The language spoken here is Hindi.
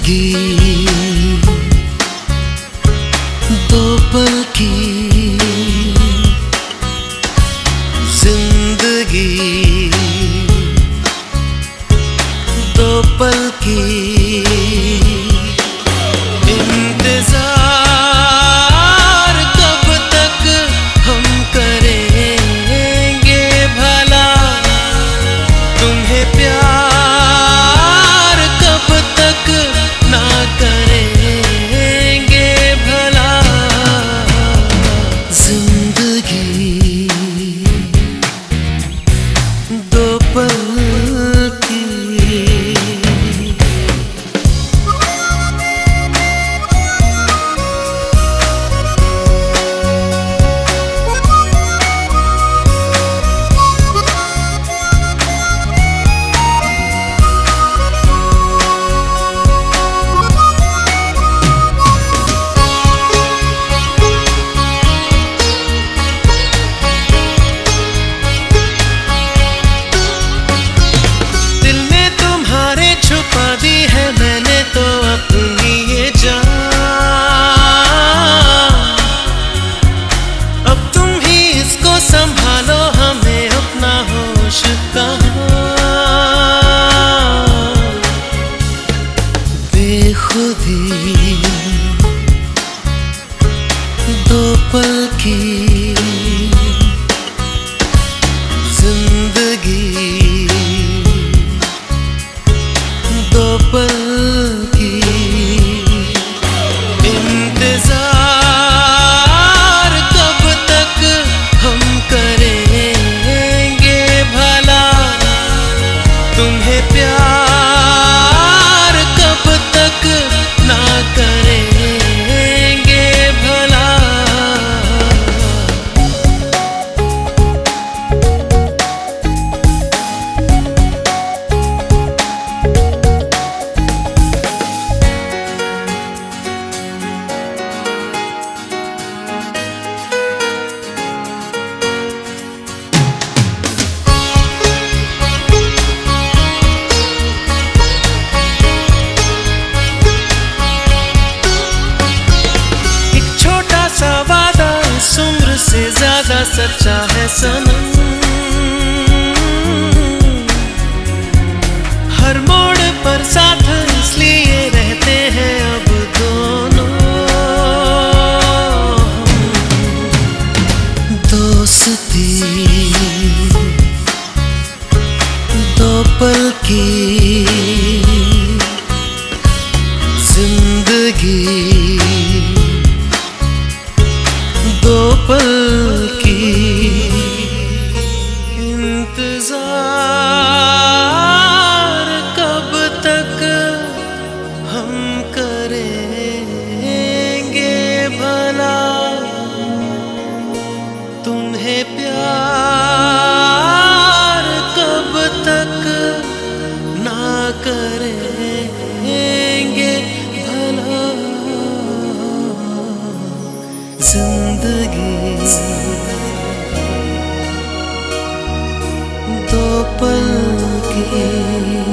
जिंदगी दो पल की जिंदगी दो पल की इंतजार कब तक हम करेंगे भला तुम्हें प्यार कब तक ना करेंगे भला जिंदगी दो पल की संभालो हमें अपना होश कहाँ बेखुदी दो पल की जिंदगी दो पल की इंतजार कब तक हम करेंगे भला तुम्हें प्यार कब तक ना करेंगे भला से ज्यादा सच्चा है सनम हर मोड़ पर साथ इसलिए रहते हैं अब दोनों दोस्ती दो पल की जिंदगी दो पल की इंतजार कब तक हम करेंगे भला तुम्हें प्यार कब तक ना करेंगे भला जिंदगी दो पल की